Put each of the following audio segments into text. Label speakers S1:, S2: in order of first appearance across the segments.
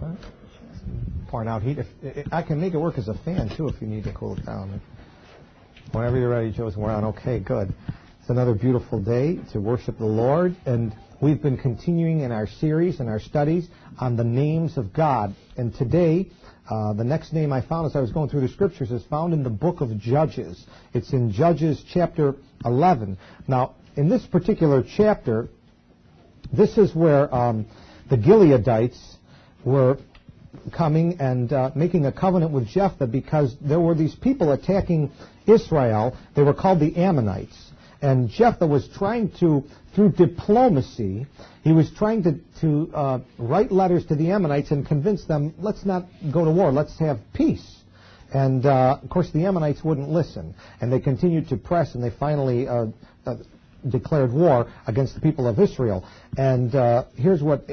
S1: Pouring out heat. I can make it work as a fan, too, if you need to cool it down. Whenever you're ready, Joe's we're on. Okay, good. It's another beautiful day to worship the Lord, and we've been continuing in our series and our studies on the names of God. And today, the next name I found as I was going through the Scriptures is found in the book of Judges. It's in Judges chapter 11. Now, in this particular chapter, this is where the Gileadites were coming and making a covenant with Jephthah because there were these people attacking Israel. They were called the Ammonites. And Jephthah was trying to, through diplomacy, he was trying to write letters to the Ammonites and convince them, let's not go to war, let's have peace. And, of course, the Ammonites wouldn't listen. And they continued to press, and they finally declared war against the people of Israel. And here's what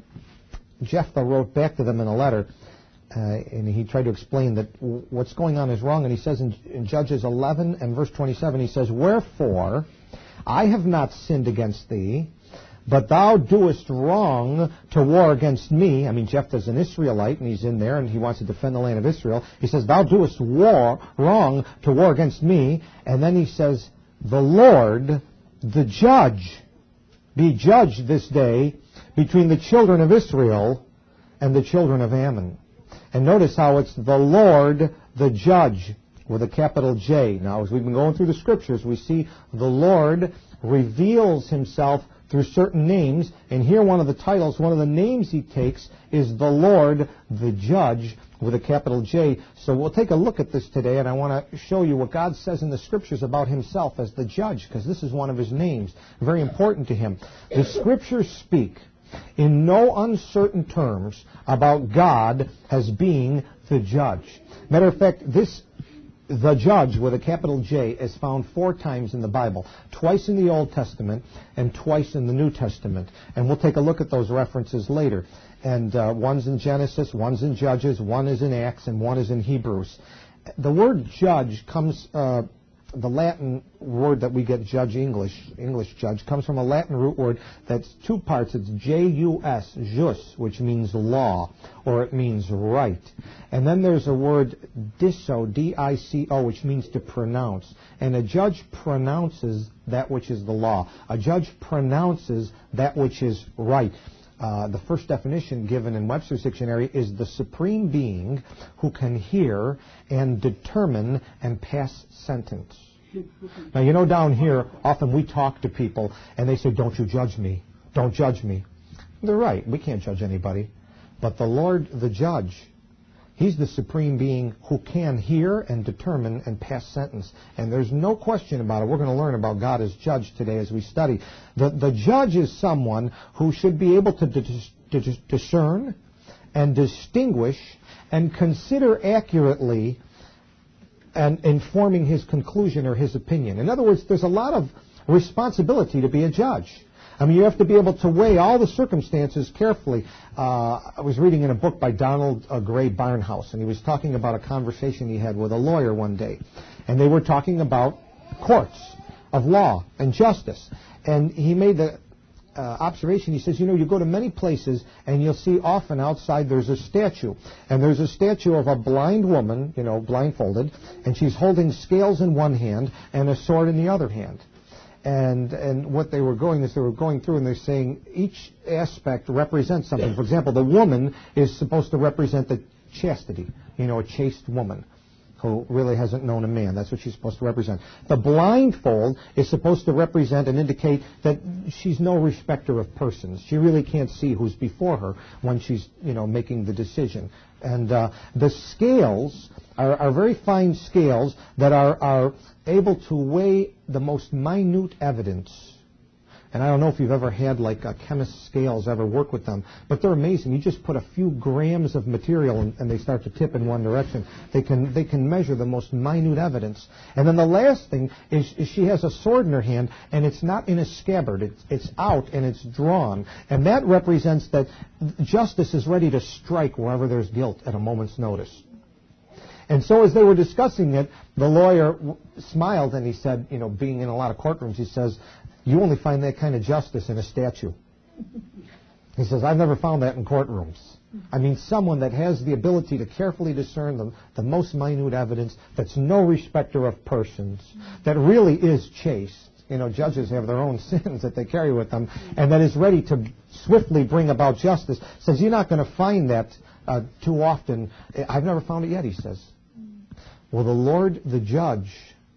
S1: Jephthah wrote back to them in a letter, and he tried to explain that what's going on is wrong. And he says in Judges 11 and verse 27, he says, "Wherefore I have not sinned against thee, but thou doest wrong to war against me." I mean, Jephthah's an Israelite, and he's in there, and he wants to defend the land of Israel. He says, "Thou doest wrong to war against me." And then he says, "The Lord, the judge, be judged this day between the children of Israel and the children of Ammon." And notice how it's the Lord, the judge, with a capital J. Now, as we've been going through the Scriptures, we see the Lord reveals himself through certain names. And here one of the titles, one of the names he takes is the Lord, the judge, with a capital J. So we'll take a look at this today, and I want to show you what God says in the Scriptures about himself as the judge, because this is one of his names, very important to him. The Scriptures speak in no uncertain terms about God as being the judge. Matter of fact, the judge with a capital J is found 4 times in the Bible, twice in the Old Testament and twice in the New Testament. And we'll take a look at those references later. And one's in Genesis, one's in Judges, one is in Acts, and one is in Hebrews. The word judge comes, the Latin word that we get judge, English judge, comes from a Latin root word that's 2 parts. It's J-U-S, jus, which means law, or it means right. And then there's a word dico, D-I-C-O, which means to pronounce. And a judge pronounces that which is the law. A judge pronounces that which is right. The first definition given in Webster's dictionary is the supreme being who can hear and determine and pass sentence. Now, you know, down here, often we talk to people and they say, "Don't you judge me. Don't judge me." They're right. We can't judge anybody. But the Lord, the judge, he's the supreme being who can hear and determine and pass sentence. And there's no question about it. We're going to learn about God as judge today as we study. The judge is someone who should be able to discern and distinguish and consider accurately and informing his conclusion or his opinion. In other words, there's a lot of responsibility to be a judge. I mean, you have to be able to weigh all the circumstances carefully. I was reading in a book by Donald Gray Barnhouse, and he was talking about a conversation he had with a lawyer one day. And they were talking about courts of law and justice. And he made the observation, he says, you know, you go to many places and you'll see often outside there's a statue. And there's a statue of a blind woman, you know, blindfolded, and she's holding scales in one hand and a sword in the other hand. And what they were going is they were going through and they're saying each aspect represents something. For example, the woman is supposed to represent the chastity, you know, a chaste woman who really hasn't known a man. That's what she's supposed to represent. The blindfold is supposed to represent and indicate that she's no respecter of persons. She really can't see who's before her when she's, you know, making the decision. And the scales are very fine scales that are able to weigh the most minute evidence. And I don't know if you've ever had like a chemist's scales, ever work with them, but they're amazing. You just put a few grams of material and they start to tip in one direction. They can measure the most minute evidence. And then the last thing is she has a sword in her hand, and it's not in a scabbard. It's out and it's drawn. And that represents that justice is ready to strike wherever there's guilt at a moment's notice. And so as they were discussing it, the lawyer smiled and he said, you know, being in a lot of courtrooms, he says, "You only find that kind of justice in a statue." He says, I've never found that in courtrooms. I mean, someone that has the ability to carefully discern the most minute evidence, that's no respecter of persons, that really is chaste. You know, judges have their own sins that they carry with them, and that is ready to swiftly bring about justice. Says, you're not going to find that too often. I've never found it yet, he says. Well, the Lord, the judge,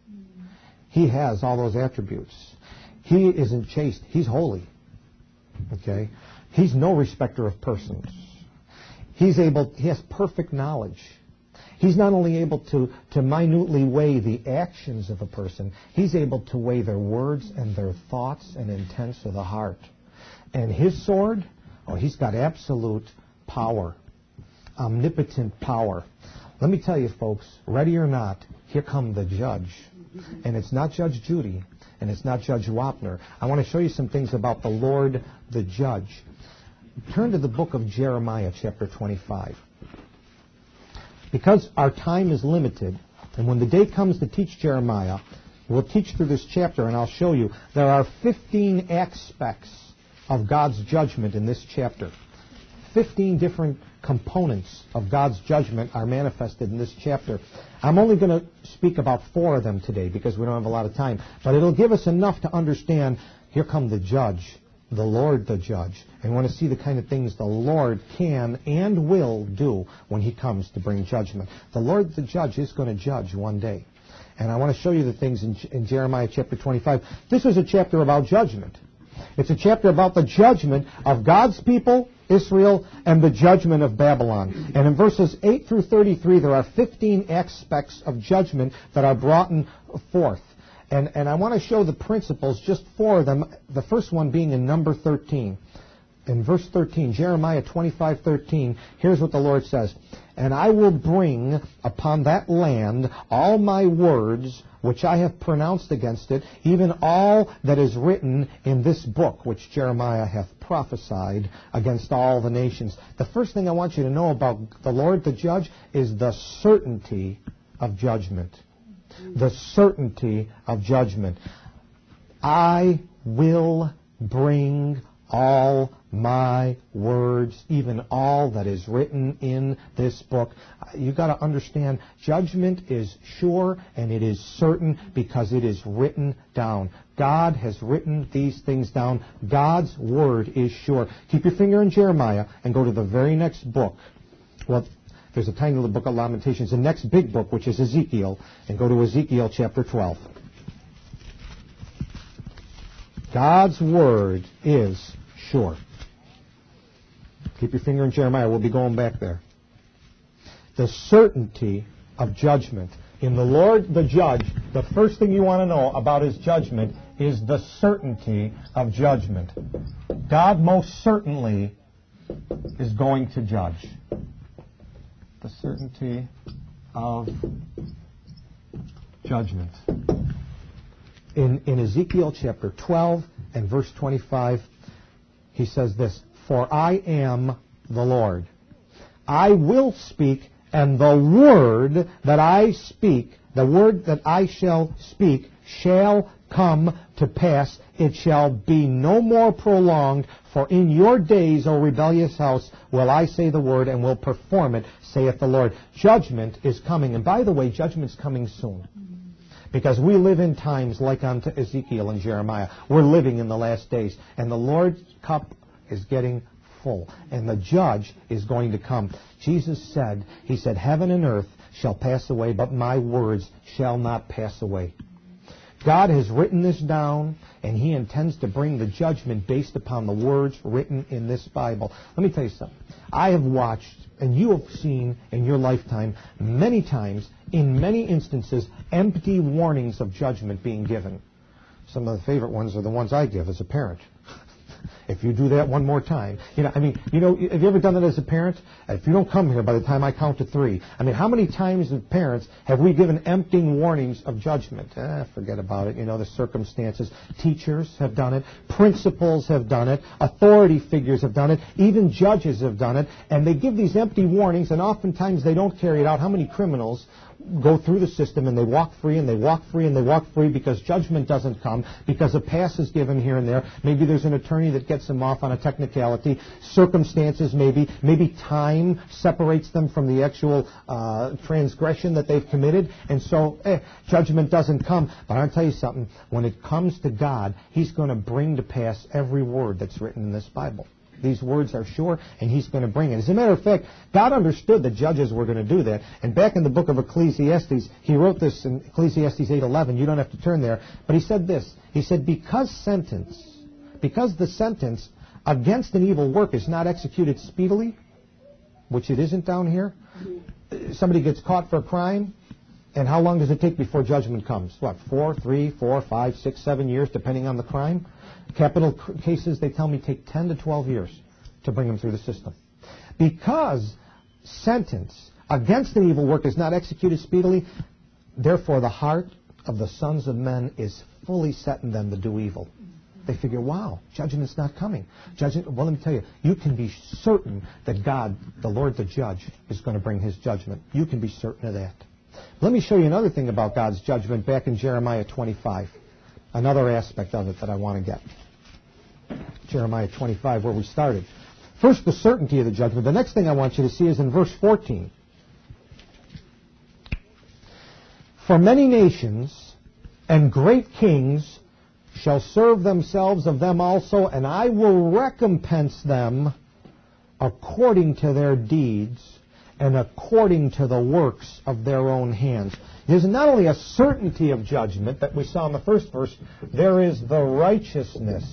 S1: he has all those attributes. He isn't chaste. He's holy. Okay? He's no respecter of persons. He has perfect knowledge. He's not only able to minutely weigh the actions of a person, he's able to weigh their words and their thoughts and intents of the heart. And his sword, he's got absolute power, omnipotent power. Let me tell you, folks, ready or not, here come the judge. And it's not Judge Judy, and it's not Judge Wapner. I want to show you some things about the Lord, the judge. Turn to the book of Jeremiah, chapter 25. Because our time is limited, and when the day comes to teach Jeremiah, we'll teach through this chapter, and I'll show you there are 15 aspects of God's judgment in this chapter. 15 different components of God's judgment are manifested in this chapter. I'm only going to speak about 4 of them today because we don't have a lot of time, but it'll give us enough to understand, here come the judge, the Lord the judge. And we want to see the kind of things the Lord can and will do when he comes to bring judgment. The Lord the judge is going to judge one day. And I want to show you the things in Jeremiah chapter 25. This is a chapter about judgment. It's a chapter about the judgment of God's people, Israel, and the judgment of Babylon. And in verses 8 through 33, there are 15 aspects of judgment that are brought forth. And I want to show the principles, just 4 of them, the first one being in number 13. In verse 13, Jeremiah 25:13, here's what the Lord says. And I will bring upon that land all my words which I have pronounced against it, even all that is written in this book, which Jeremiah hath prophesied against all the nations. The first thing I want you to know about the Lord the judge is the certainty of judgment. The certainty of judgment. I will bring all my words, even all that is written in this book. You've got to understand, judgment is sure and it is certain because it is written down. God has written these things down. God's word is sure. Keep your finger in Jeremiah and go to the very next book. Well, there's a tiny little book of Lamentations. The next big book, which is Ezekiel, and go to Ezekiel chapter 12. God's word is sure. Keep your finger in Jeremiah. We'll be going back there. The certainty of judgment. In the Lord the judge, the first thing you want to know about his judgment is the certainty of judgment. God most certainly is going to judge. The certainty of judgment. In Ezekiel chapter 12 and verse 25, he says this, For I am the Lord. I will speak, and the word that I speak, the word that I shall speak, shall come to pass. It shall be no more prolonged, for in your days, O rebellious house, will I say the word and will perform it, saith the Lord. Judgment is coming. And by the way, judgment's coming soon. Because we live in times like unto Ezekiel and Jeremiah. We're living in the last days. And the Lord's cup is getting full. And the judge is going to come. Jesus said, he said, heaven and earth shall pass away, but my words shall not pass away. God has written this down, and he intends to bring the judgment based upon the words written in this Bible. Let me tell you something. I have watched, and you have seen in your lifetime, many times, in many instances, empty warnings of judgment being given. Some of the favorite ones are the ones I give as a parent. If you do that one more time. Have you ever done that as a parent? If you don't come here by the time I count to 3. How many times as parents have we given emptying warnings of judgment? Forget about it. The circumstances. Teachers have done it. Principals have done it. Authority figures have done it. Even judges have done it. And they give these empty warnings, and oftentimes they don't carry it out. How many criminals go through the system and they walk free and they walk free and they walk free because judgment doesn't come, because a pass is given here and there. Maybe there's an attorney that gets them off on a technicality. Circumstances maybe time separates them from the actual transgression that they've committed. And so judgment doesn't come. But I'll tell you something. When it comes to God, He's going to bring to pass every word that's written in this Bible. These words are sure, and He's going to bring it. As a matter of fact, God understood that judges were going to do that. And back in the book of Ecclesiastes, He wrote this in Ecclesiastes 8:11. You don't have to turn there. But He said this. He said, because the sentence against an evil work is not executed speedily, which it isn't down here. Somebody gets caught for a crime, and how long does it take before judgment comes? 3, 4, 5, 6, 7 years, depending on the crime? Capital cases, they tell me, take 10 to 12 years to bring them through the system. Because sentence against an evil work is not executed speedily, therefore the heart of the sons of men is fully set in them to do evil. They figure, wow, judgment's not coming. Well, let me tell you, you can be certain that God, the Lord the judge, is going to bring His judgment. You can be certain of that. Let me show you another thing about God's judgment back in Jeremiah 25. Another aspect of it that I want to get. Jeremiah 25, where we started. First, the certainty of the judgment. The next thing I want you to see is in verse 14. For many nations and great kings shall serve themselves of them also, and I will recompense them according to their deeds and according to the works of their own hands. There's not only a certainty of judgment that we saw in the first verse, there is the righteousness.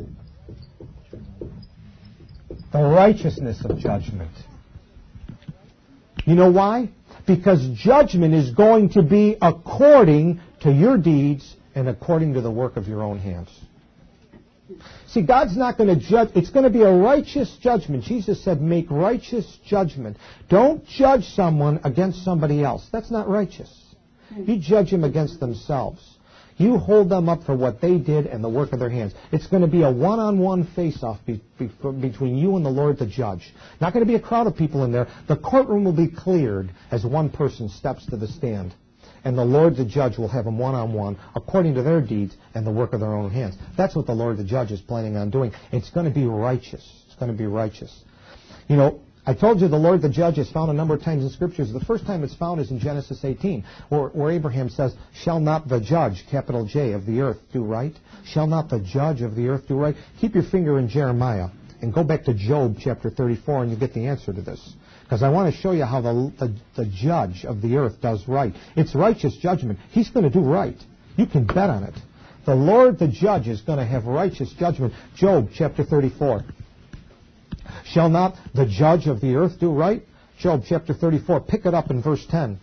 S1: The righteousness of judgment. You know why? Because judgment is going to be according to your deeds and according to the work of your own hands. See, God's not going to judge. It's going to be a righteous judgment. Jesus said, make righteous judgment. Don't judge someone against somebody else. That's not righteous. You judge them against themselves. You hold them up for what they did and the work of their hands. It's going to be a one-on-one face-off between you and the Lord the judge. Not going to be a crowd of people in there. The courtroom will be cleared as one person steps to the stand. And the Lord the judge will have them one-on-one according to their deeds and the work of their own hands. That's what the Lord the judge is planning on doing. It's going to be righteous. It's going to be righteous. You know, I told you the Lord the judge is found a number of times in Scriptures. The first time it's found is in Genesis 18, where Abraham says, shall not the judge, capital J, of the earth do right? Shall not the judge of the earth do right? Keep your finger in Jeremiah and go back to Job chapter 34 and you get the answer to this. Because I want to show you how the judge of the earth does right. It's righteous judgment. He's going to do right. You can bet on it. The Lord the judge is going to have righteous judgment. Job chapter 34. Shall not the judge of the earth do right? Job chapter 34. Pick it up in verse 10.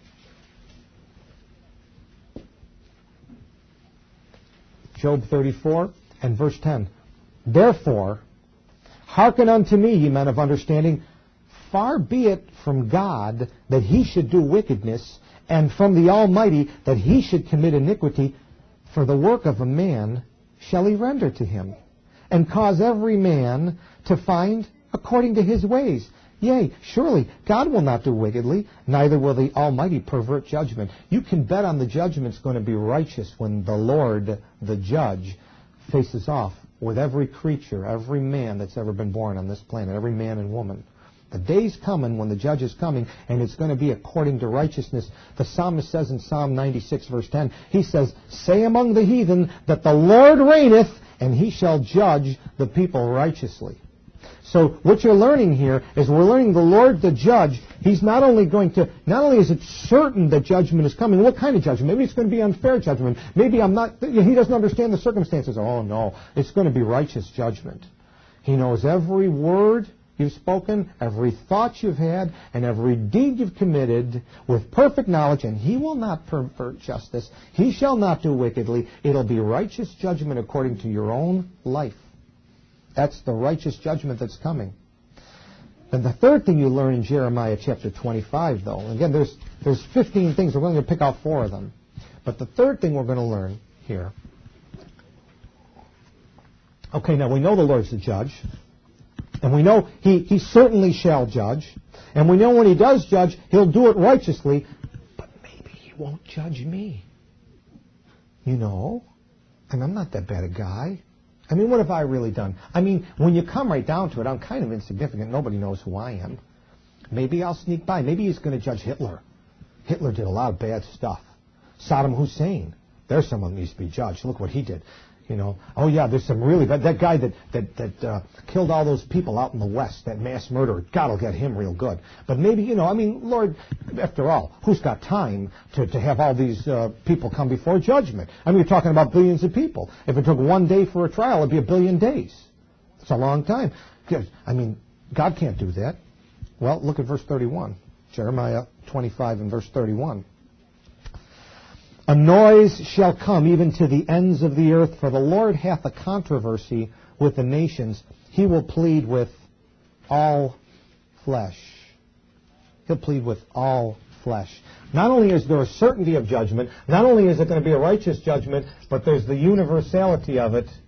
S1: Job 34 and verse 10. Therefore, hearken unto me, ye men of understanding. Far be it from God that He should do wickedness, and from the Almighty that He should commit iniquity. For the work of a man shall He render to him, and cause every man to find according to his ways. Yea, surely God will not do wickedly, neither will the Almighty pervert judgment. You can bet on the judgment's going to be righteous when the Lord, the judge, faces off with every creature, every man that's ever been born on this planet, every man and woman. The day's coming when the judge is coming, and it's going to be according to righteousness. The psalmist says in Psalm 96, verse 10, he says, say among the heathen that the Lord reigneth, and He shall judge the people righteously. So what you're learning here is we're learning the Lord the judge. He's not only is it certain that judgment is coming. What kind of judgment? Maybe it's going to be unfair judgment. Maybe he doesn't understand the circumstances. Oh no, it's going to be righteous judgment. He knows every word you've spoken, every thought you've had, and every deed you've committed with perfect knowledge, and He will not pervert justice. He shall not do wickedly. It'll be righteous judgment according to your own life. That's the righteous judgment that's coming. And the third thing you learn in Jeremiah chapter 25, though, again, there's 15 things. We're going to pick out 4 of them. But the third thing we're going to learn here. Okay, now we know the Lord's the judge. And we know he certainly shall judge. And we know when He does judge, He'll do it righteously. But maybe won't judge me. You know, and I'm not that bad a guy. I mean, what have I really done? I mean, when you come right down to it, I'm kind of insignificant. Nobody knows who I am. Maybe I'll sneak by. Maybe he's going to judge Hitler. Hitler did a lot of bad stuff. Saddam Hussein, there's someone that needs to be judged. Look what he did. You know, oh yeah, there's some really bad. That guy that killed all those people out in the West, that mass murderer, God will get him real good. But maybe, you know, I mean, Lord, after all, who's got time to have all these people come before judgment? I mean, you're talking about billions of people. If it took one day for a trial, it'd be 1 billion days. It's a long time. I mean, God can't do that. Well, look at verse 31. Jeremiah 25 and verse 31. A noise shall come even to the ends of the earth, for the Lord hath a controversy with the nations. He will plead with all flesh. He'll plead with all flesh. Not only is there a certainty of judgment, not only is it going to be a righteous judgment, but there's the universality of it.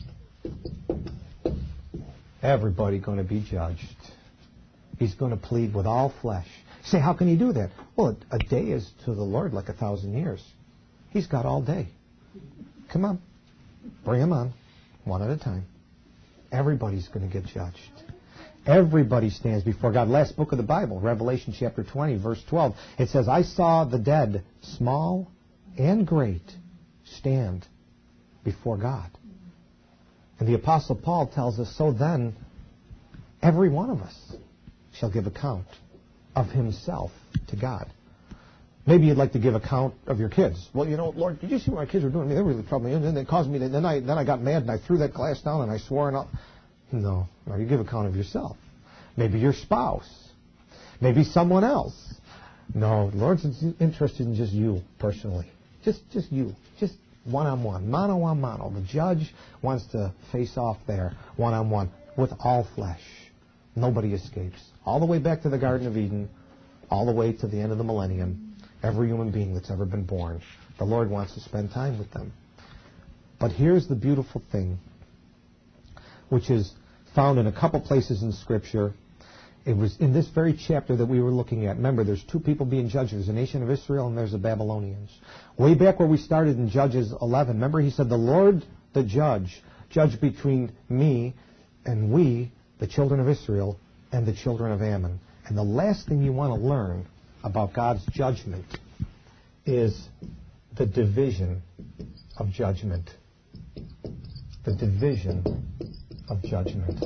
S1: Everybody going to be judged. He's going to plead with all flesh. You say, how can he do that? Well, a day is to the Lord like 1,000 years. He's got all day. Come on. Bring him on. One at a time. Everybody's going to get judged. Everybody stands before God. Last book of the Bible, Revelation chapter 20, verse 12. It says, I saw the dead, small and great, stand before God. And the Apostle Paul tells us, so then, every one of us shall give account of himself to God. Maybe you'd like to give account of your kids. Well, you know, Lord, did you see what my kids were doing? They really troubled me. And then they caused me. Then I got mad and I threw that glass down and I swore and all. No, you give account of yourself. Maybe your spouse. Maybe someone else. No, the Lord's interested in just you personally. Just you. Just one-on-one. Mano a mano. The judge wants to face off there one-on-one with all flesh. Nobody escapes. All the way back to the Garden of Eden. All the way to the end of the millennium. Every human being that's ever been born. The Lord wants to spend time with them. But here's the beautiful thing, which is found in a couple places in Scripture. It was in this very chapter that we were looking at. Remember, there's two people being judged. There's the nation of Israel and there's the Babylonians. Way back where we started in Judges 11, remember he said, the Lord, the judge between me and we, the children of Israel, and the children of Ammon. And the last thing you want to learn about God's judgment is the division of judgment. The division of judgment.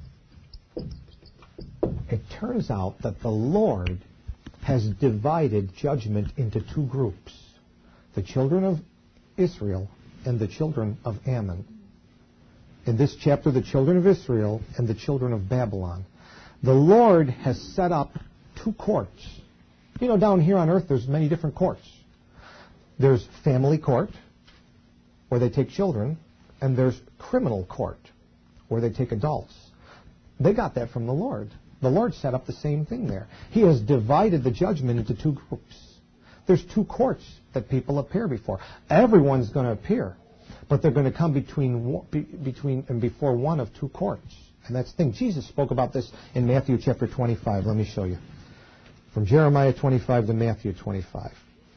S1: It turns out that the Lord has divided judgment into two groups. The children of Israel and the children of Ammon. In this chapter, the children of Israel and the children of Babylon. The Lord has set up two courts. You know, down here on earth, there's many different courts. There's family court, where they take children, and there's criminal court, where they take adults. They got that from the Lord. The Lord set up the same thing there. He has divided the judgment into two groups. There's two courts that people appear before. Everyone's going to appear, but they're going to come between and before one of two courts. And that's the thing. Jesus spoke about this in Matthew chapter 25. Let me show you. From Jeremiah 25 to Matthew 25.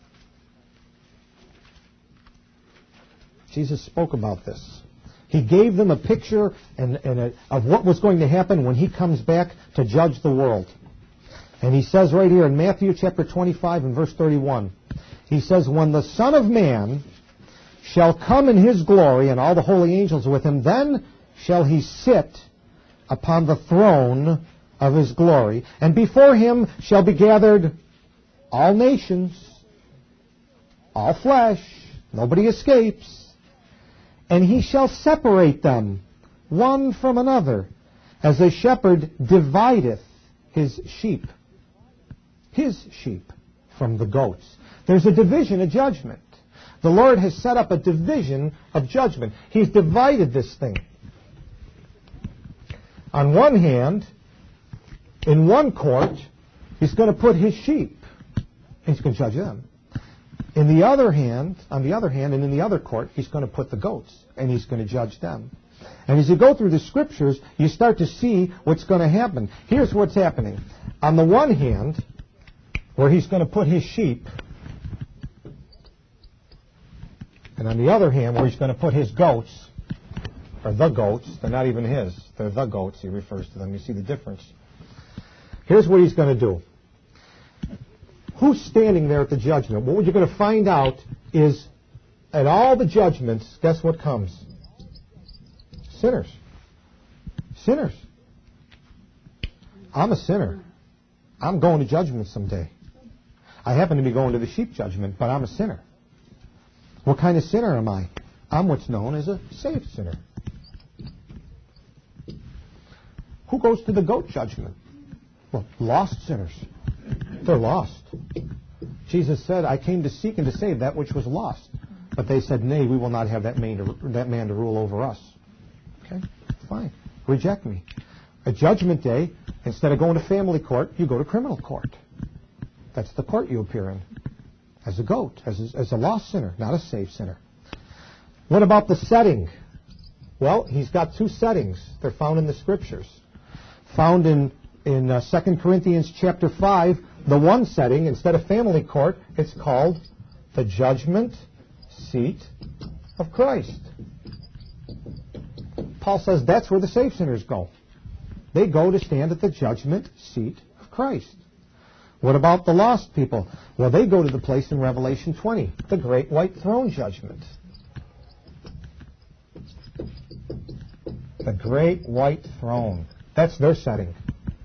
S1: Jesus spoke about this. He gave them a picture of what was going to happen when he comes back to judge the world. And he says right here in Matthew chapter 25 and verse 31, he says, when the Son of Man shall come in his glory and all the holy angels with him, then shall he sit upon the throne of his glory, and before him shall be gathered all nations, all flesh, nobody escapes, and he shall separate them one from another, as a shepherd divideth his sheep from the goats. There's a division of judgment. The Lord has set up a division of judgment. He's divided this thing. On one hand, in one court, he's going to put his sheep. He's going to judge them. On the other hand, and in the other court, he's going to put the goats, and he's going to judge them. And as you go through the Scriptures, you start to see what's going to happen. Here's what's happening. On the one hand, where he's going to put his sheep, And on the other hand, where he's going to put his goats, or the goats, they're not even his, they're the goats, he refers to them. You see the difference. Here's what he's going to do. Who's standing there at the judgment? What you're going to find out is at all the judgments, guess what comes? Sinners. Sinners. I'm a sinner. I'm going to judgment someday. I happen to be going to the sheep judgment, but I'm a sinner. What kind of sinner am I? I'm what's known as a saved sinner. Who goes to the goat judgment? Well, lost sinners. They're lost. Jesus said, I came to seek and to save that which was lost. But they said, nay, we will not have that man to rule over us. Okay, fine. Reject me. At Judgment Day, instead of going to family court, you go to criminal court. That's the court you appear in. As a goat, as a lost sinner, not a saved sinner. What about the setting? Well, he's got two settings. They're found in the Scriptures. Found in 2 Corinthians chapter 5, the one setting, instead of family court, it's called the judgment seat of Christ. Paul says that's where the saved sinners go. They go to stand at the judgment seat of Christ. What about the lost people? Well, they go to the place in Revelation 20, the great white throne judgment. The great white throne. That's their setting.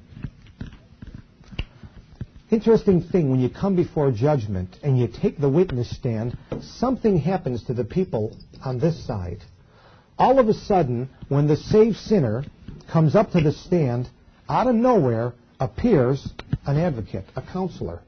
S1: Interesting thing, when you come before judgment and you take the witness stand, something happens to the people on this side. All of a sudden, when the saved sinner comes up to the stand, out of nowhere appears an advocate, a counselor,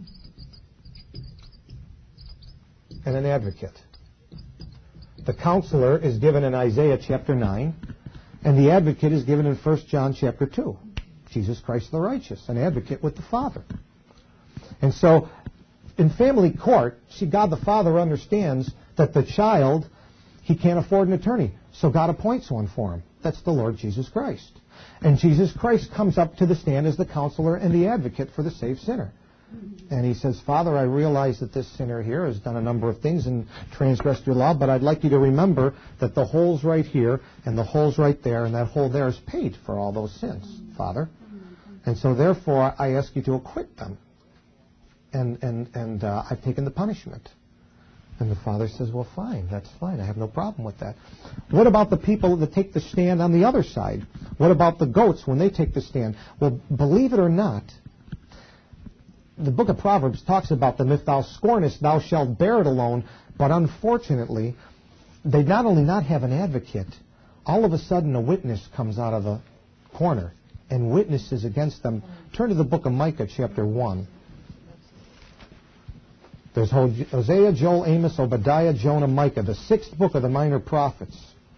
S1: and an advocate. The counselor is given in Isaiah chapter 9, and the advocate is given in 1 John chapter 2. Jesus Christ the righteous, an advocate with the Father. And so, in family court, see, God the Father understands that the child, he can't afford an attorney. So God appoints one for him. That's the Lord Jesus Christ. And Jesus Christ comes up to the stand as the counselor and the advocate for the saved sinner. And he says, Father, I realize that this sinner here has done a number of things and transgressed your law, but I'd like you to remember that the hole's right here and the hole's right there, and that hole there is paid for all those sins, Father. And so therefore, I ask you to acquit them. And I've taken the punishment. And the Father says, well, fine, that's fine. I have no problem with that. What about the people that take the stand on the other side? What about the goats when they take the stand? Well, believe it or not, the book of Proverbs talks about them. If thou scornest, thou shalt bear it alone. But unfortunately, they not only not have an advocate, all of a sudden a witness comes out of the corner and witnesses against them. Turn to the book of Micah, chapter 1. There's Hosea, Joel, Amos, Obadiah, Jonah, Micah, the sixth book of the minor prophets.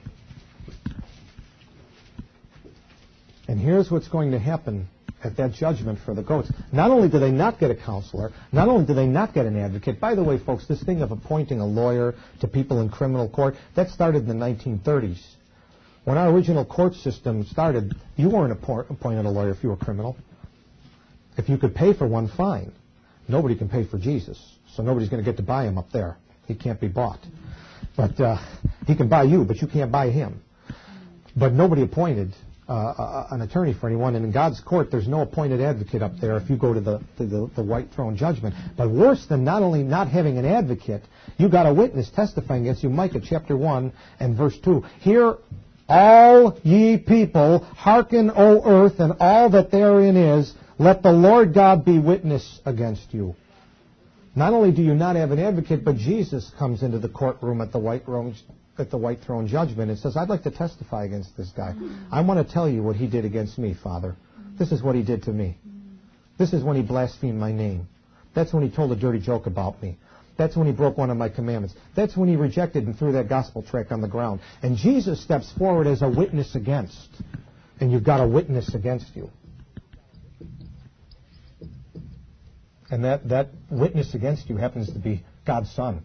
S1: And here's what's going to happen at that judgment for the goats. Not only do they not get a counselor, not only do they not get an advocate. By the way, folks, this thing of appointing a lawyer to people in criminal court, that started in the 1930s. When our original court system started, you weren't appointed a lawyer if you were a criminal. If you could pay for one, fine. Nobody can pay for Jesus. So nobody's going to get to buy him up there. He can't be bought. But he can buy you, but you can't buy him. But nobody appointed an attorney for anyone. And in God's court, there's no appointed advocate up there if you go to the white throne judgment. But worse than not only not having an advocate, you got a witness testifying against you. Micah chapter 1 and verse 2. Hear all ye people, hearken, O earth, and all that therein is. Let the Lord God be witness against you. Not only do you not have an advocate, but Jesus comes into the courtroom at the white throne judgment and says, I'd like to testify against this guy. I want to tell you what he did against me, Father. This is what he did to me. This is when he blasphemed my name. That's when he told a dirty joke about me. That's when he broke one of my commandments. That's when he rejected and threw that gospel tract on the ground. And Jesus steps forward as a witness against. And you've got a witness against you. And that witness against you happens to be God's Son.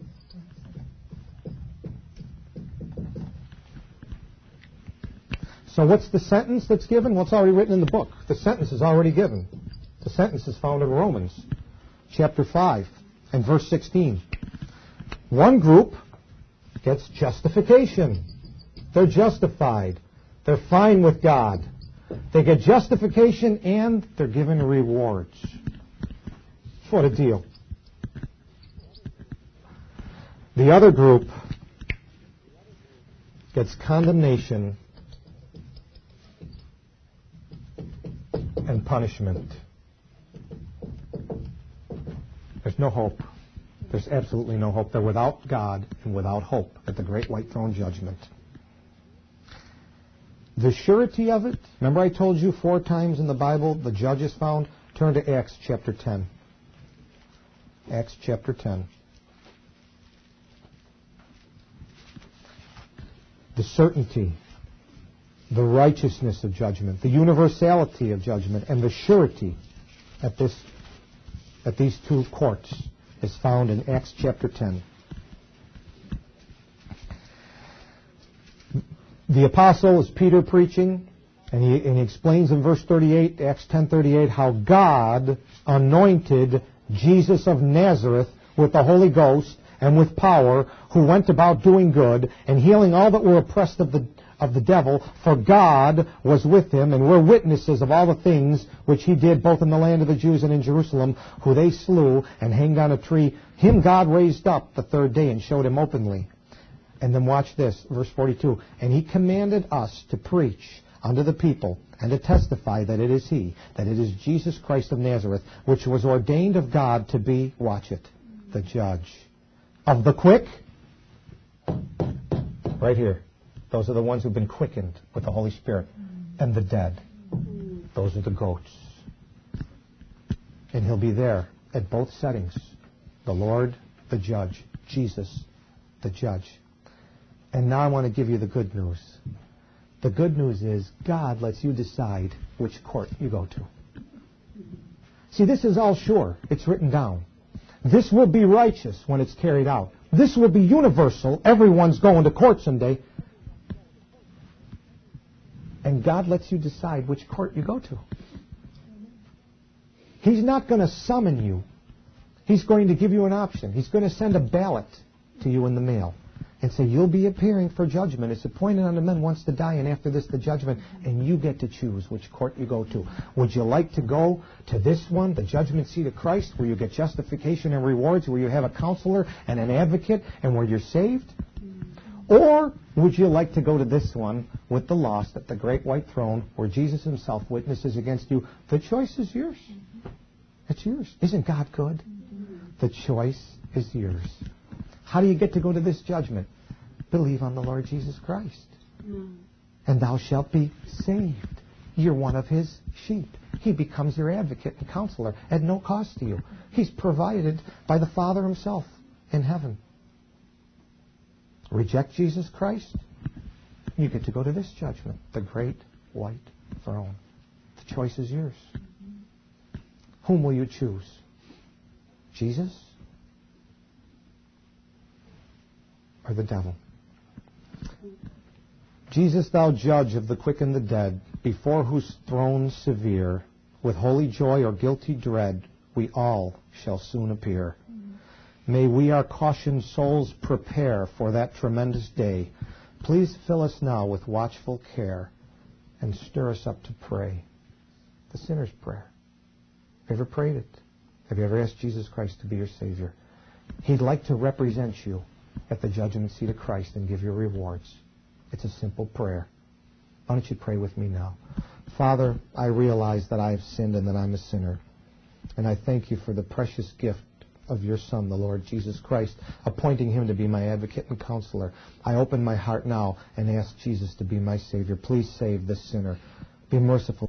S1: So what's the sentence that's given? Well, it's already written in the book. The sentence is already given. The sentence is found in Romans chapter 5 and verse 16. One group gets justification. They're justified. They're fine with God. They get justification and they're given rewards. What a deal. The other group gets condemnation and punishment. There's no hope. There's absolutely no hope. They're without God and without hope at the great white throne judgment. The surety of it, remember I told you 4 times in the Bible the judge is found? Turn to Acts chapter 10. Acts chapter 10. The certainty, the righteousness of judgment, the universality of judgment, and the surety at these 2 courts is found in Acts chapter 10. The apostle is Peter preaching, and he explains in verse 38, Acts 10:38, how God anointed Jesus of Nazareth with the Holy Ghost and with power, who went about doing good and healing all that were oppressed of the devil, for God was with him, and we're witnesses of all the things which he did both in the land of the Jews and in Jerusalem, who they slew and hanged on a tree. Him God raised up the 3rd day and showed him openly. And then watch this, verse 42. And he commanded us to preach unto the people and to testify that it is he, that it is Jesus Christ of Nazareth, which was ordained of God to be, watch it, the judge of the quick. Right here. Those are the ones who've been quickened with the Holy Spirit. And the dead. Those are the goats. And he'll be there at both settings. The Lord, the judge. Jesus, the judge. And now I want to give you the good news. The good news is God lets you decide which court you go to. See, this is all sure. It's written down. This will be righteous when it's carried out. This will be universal. Everyone's going to court someday. And God lets you decide which court you go to. He's not going to summon you. He's going to give you an option. He's going to send a ballot to you in the mail and say, you'll be appearing for judgment. It's appointed unto men once to die, and after this the judgment. And you get to choose which court you go to. Would you like to go to this one, the judgment seat of Christ, where you get justification and rewards, where you have a counselor and an advocate, and where you're saved? Or would you like to go to this one with the lost at the great white throne, where Jesus himself witnesses against you? The choice is yours. It's yours. Isn't God good? The choice is yours. How do you get to go to this judgment? Believe on the Lord Jesus Christ. And thou shalt be saved. You're one of his sheep. He becomes your advocate and counselor at no cost to you. He's provided by the Father himself in heaven. Reject Jesus Christ, you get to go to this judgment, the great white throne. The choice is yours. Whom will you choose? Jesus or the devil? Jesus, thou judge of the quick and the dead, before whose throne severe, with holy joy or guilty dread, we all shall soon appear. May we our cautioned souls prepare for that tremendous day. Please fill us now with watchful care and stir us up to pray. The sinner's prayer. Have you ever prayed it? Have you ever asked Jesus Christ to be your Savior? He'd like to represent you at the judgment seat of Christ and give you rewards. It's a simple prayer. Why don't you pray with me now? Father, I realize that I have sinned and that I'm a sinner. And I thank you for the precious gift of your Son, the Lord Jesus Christ, appointing him to be my advocate and counselor. I open my heart now and ask Jesus to be my Savior. Please save this sinner. Be merciful.